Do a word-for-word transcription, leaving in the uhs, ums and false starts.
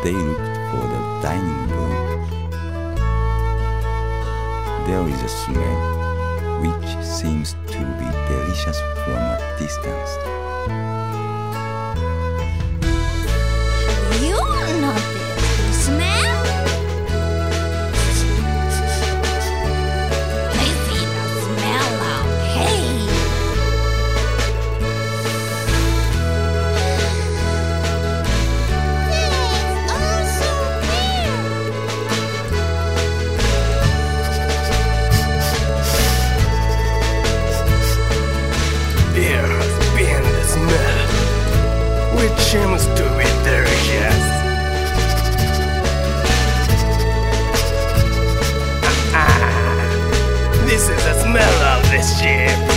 they looked for the dining room. There is a smell which seems to be delicious from a distance. You notice the smell? I see the smell of hay. That's also weird. There has been the smell, which seems to be delicious. Ah, this is the smell of the ship.